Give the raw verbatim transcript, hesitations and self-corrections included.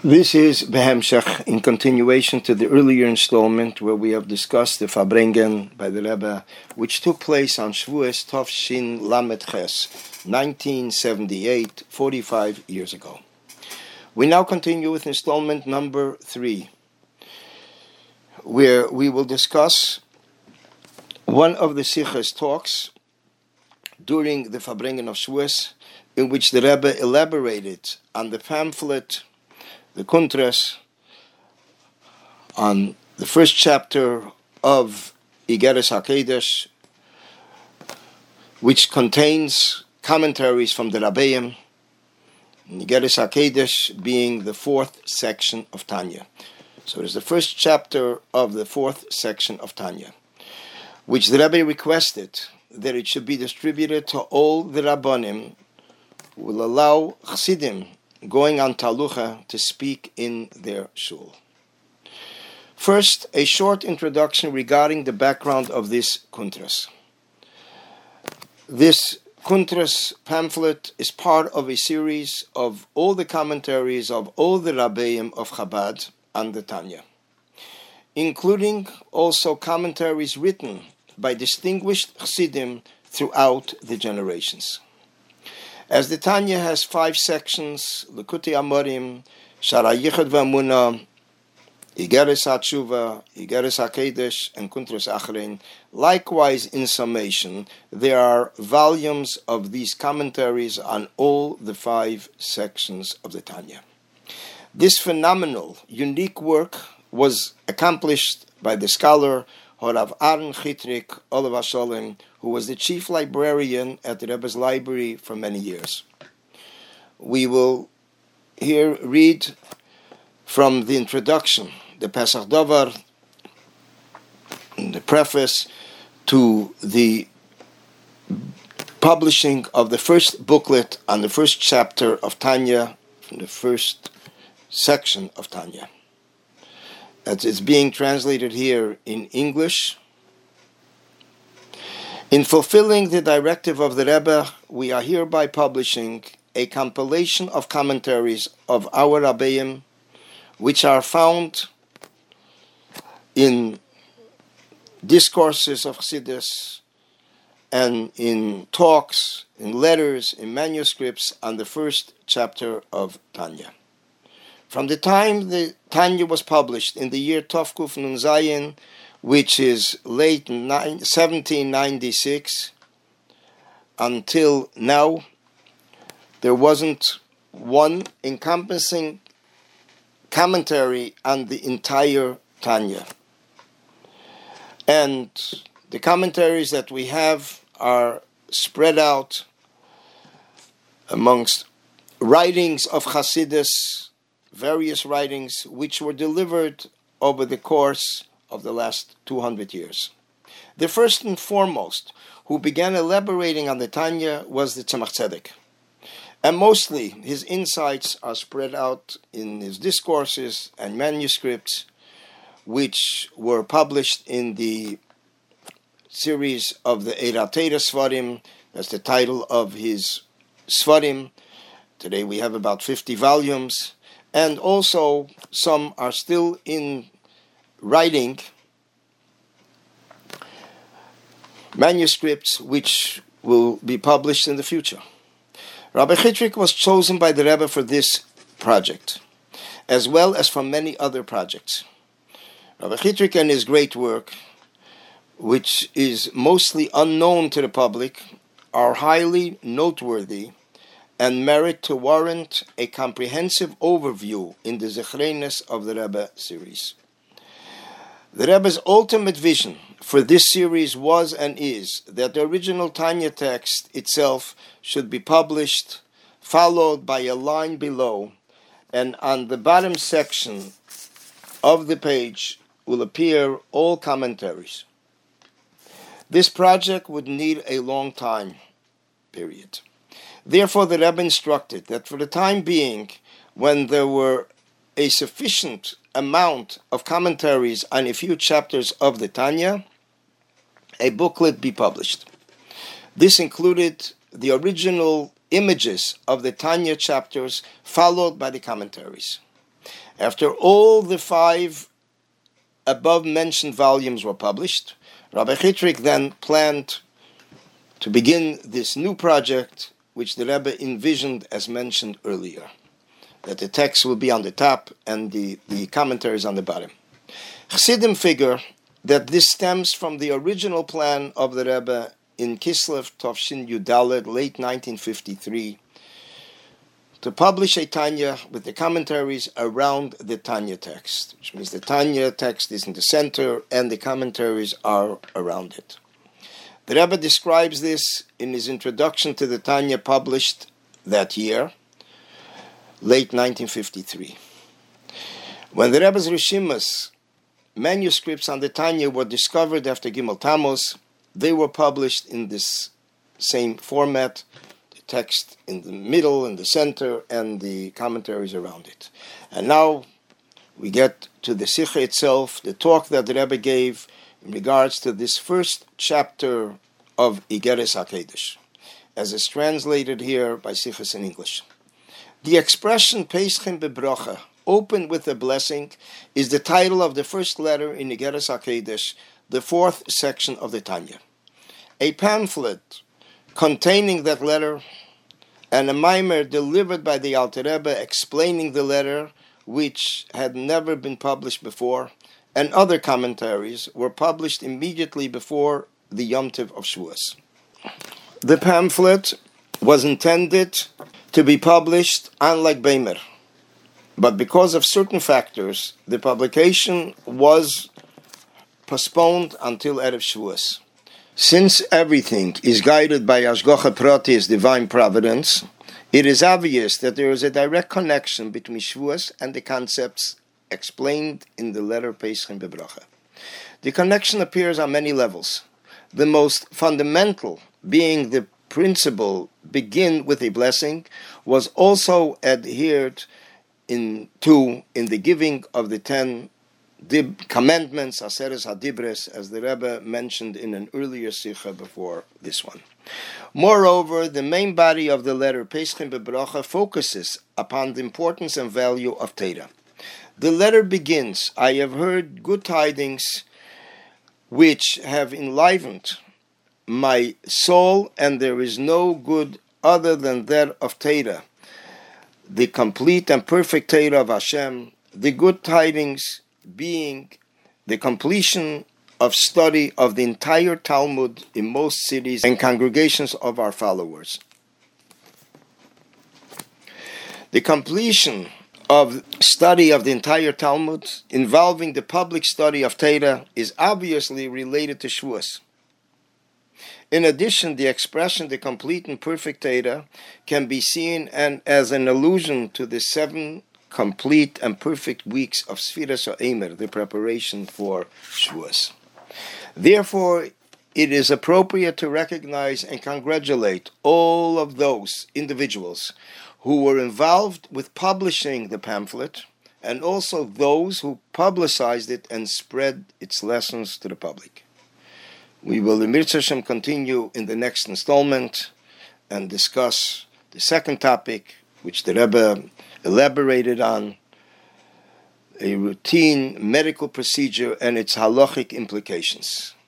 This is Behemshech, in continuation to the earlier installment where we have discussed the Farbrengen by the Rebbe, which took place on Shavuos Tov Shin Lamed Ches, nineteen seventy-eight, forty-five years ago. We now continue with installment number three, where we will discuss one of the Sichas talks during the Farbrengen of Shavuos, in which the Rebbe elaborated on the pamphlet, the Kuntras, on the first chapter of Igeres HaKodesh, which contains commentaries from the Rabbeim, Igeres HaKodesh being the fourth section of Tanya. So it is the first chapter of the fourth section of Tanya, which the Rebbe requested that it should be distributed to all the Rabbanim who will allow Chassidim going on Talucha to speak in their shul. First, a short introduction regarding the background of this Kuntras. This Kuntras pamphlet is part of a series of all the commentaries of all the Rabbeim of Chabad on the Tanya, including also commentaries written by distinguished Chassidim throughout the generations. As the Tanya has five sections, Likutei Amorim, Shara Yichud V'Amunah, Igeres HaTshuva, Igeres HaKodesh, and Kuntras Achrein. Likewise, in summation, there are volumes of these commentaries on all the five sections of the Tanya. This phenomenal, unique work was accomplished by the scholar Horav Aaron Chitrik, Olav HaSholem, who was the chief librarian at the Rebbe's library for many years. We will here read from the introduction, the Pesach Dovar, the preface to the publishing of the first booklet on the first chapter of Tanya, from the first section of Tanya. As it's being translated here in English. In fulfilling the directive of the Rebbe, we are hereby publishing a compilation of commentaries of our Rabbeim, which are found in discourses of Chassidus and in talks, in letters, in manuscripts on the first chapter of Tanya. From the time the Tanya was published in the year Tov Kuf Nun Zayin, which is late seventeen ninety-six, until now, there wasn't one encompassing commentary on the entire Tanya. And the commentaries that we have are spread out amongst writings of Chassidus, various writings which were delivered over the course of the last two hundred years. The first and foremost who began elaborating on the Tanya was the Tzemach Tzedek. And mostly his insights are spread out in his discourses and manuscripts, which were published in the series of the Eira Teira Svarim. That's the title of his Svarim. Today we have about fifty volumes. And also, some are still in writing, manuscripts which will be published in the future. Rabbi Chitrik was chosen by the Rebbe for this project, as well as for many other projects. Rabbi Chitrik and his great work, which is mostly unknown to the public, are highly noteworthy and merit to warrant a comprehensive overview in the Zechreines of the Rebbe series. The Rebbe's ultimate vision for this series was and is that the original Tanya text itself should be published, followed by a line below, and on the bottom section of the page will appear all commentaries. This project would need a long time period. Therefore, the Rebbe instructed that for the time being, when there were a sufficient amount of commentaries on a few chapters of the Tanya, a booklet be published. This included the original images of the Tanya chapters, followed by the commentaries. After all the five above-mentioned volumes were published, Rabbi Chitrik then planned to begin this new project, which the Rebbe envisioned as mentioned earlier, that the text will be on the top and the, the commentaries on the bottom. Chassidim figure that this stems from the original plan of the Rebbe in Kislev Tovshin Yudaled, late nineteen fifty-three, to publish a Tanya with the commentaries around the Tanya text, which means the Tanya text is in the center and the commentaries are around it. The Rebbe describes this in his introduction to the Tanya published that year, late nineteen fifty-three. When the Rebbe's Rishimas manuscripts on the Tanya were discovered after Gimel Tammuz, they were published in this same format, the text in the middle, in the center, and the commentaries around it. And now we get to the Sikha itself, the talk that the Rebbe gave in regards to this first chapter of Igeres HaKedesh, as is translated here by Sikhas in English. The expression Peschem Bebrocha, open with a blessing, is the title of the first letter in Igeres HaKedesh, the fourth section of the Tanya. A pamphlet containing that letter and a mimer delivered by the Alter Rebbe explaining the letter, which had never been published before, and other commentaries were published immediately before the Yom Tov of Shavuos. The pamphlet was intended to be published unlike Beimer, but because of certain factors, the publication was postponed until Erev Shavuos. Since everything is guided by Hashgacha Prati's divine providence, it is obvious that there is a direct connection between Shavuos and the concepts explained in the letter Peschem Bebrocha. The connection appears on many levels. The most fundamental, being the principle begin with a blessing, was also adhered in to in the giving of the ten dib commandments, Aseres HaDibres, as the Rebbe mentioned in an earlier Sikha before this one. Moreover, the main body of the letter Peschem Bebrocha focuses upon the importance and value of Torah. The letter begins, I have heard good tidings which have enlivened my soul, and there is no good other than that of Torah, the complete and perfect Torah of Hashem, the good tidings being the completion of study of the entire Talmud in most cities and congregations of our followers. The completion of study of the entire Talmud involving the public study of Torah is obviously related to Shavuos. In addition, the expression the complete and perfect Torah can be seen and as an allusion to the seven complete and perfect weeks of Sfiras HaEmer, the preparation for Shavuos. Therefore, it is appropriate to recognize and congratulate all of those individuals who were involved with publishing the pamphlet, and also those who publicized it and spread its lessons to the public. We will, in Mirza Hashem, continue in the next installment and discuss the second topic, which the Rebbe elaborated on, a routine medical procedure and its halachic implications.